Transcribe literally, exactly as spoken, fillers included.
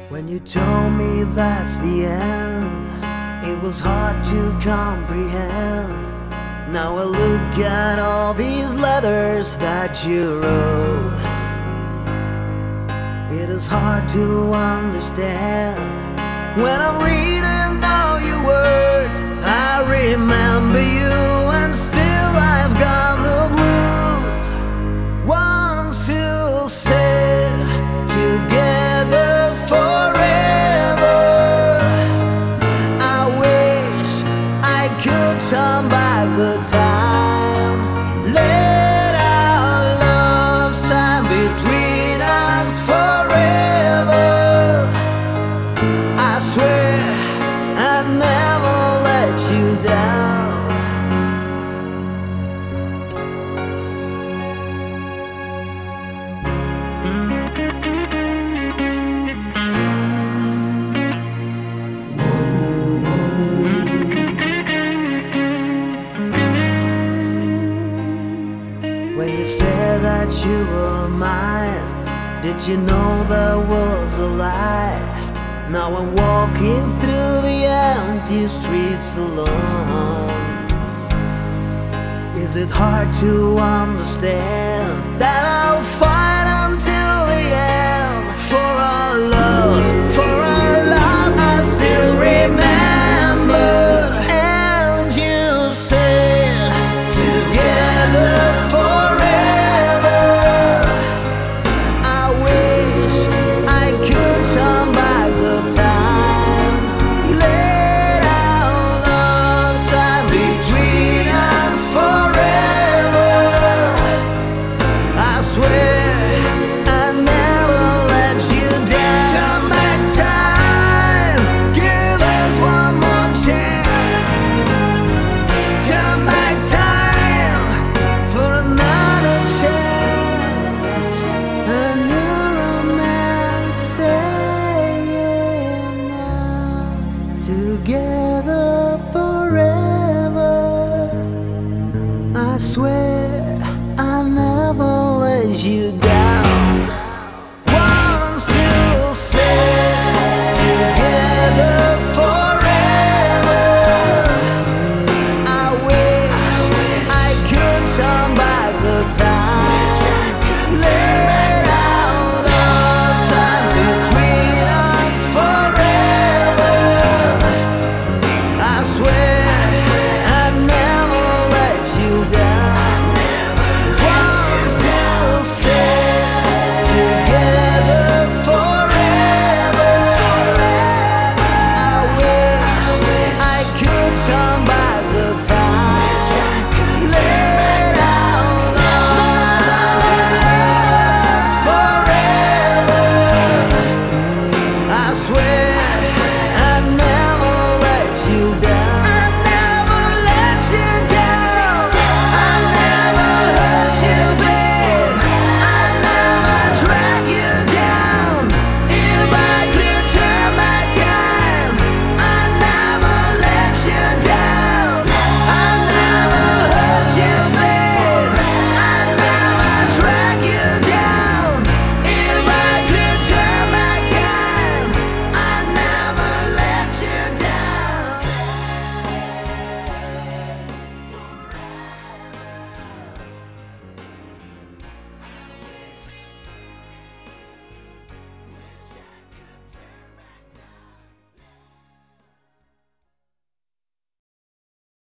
When you told me that's the end, it was hard to comprehend. Now I look at all these letters that you wrote. It is hard to understand. When I'm reading all your words, I remember you, and still I've got the blues. Once you said together forever, I wish I could turn back the time. Let our love stand between us forever. I swear I'd never let you down. When you said that you were mine, did you know that was a lie? Now I'm walking through the empty streets alone. Is it hard to understand that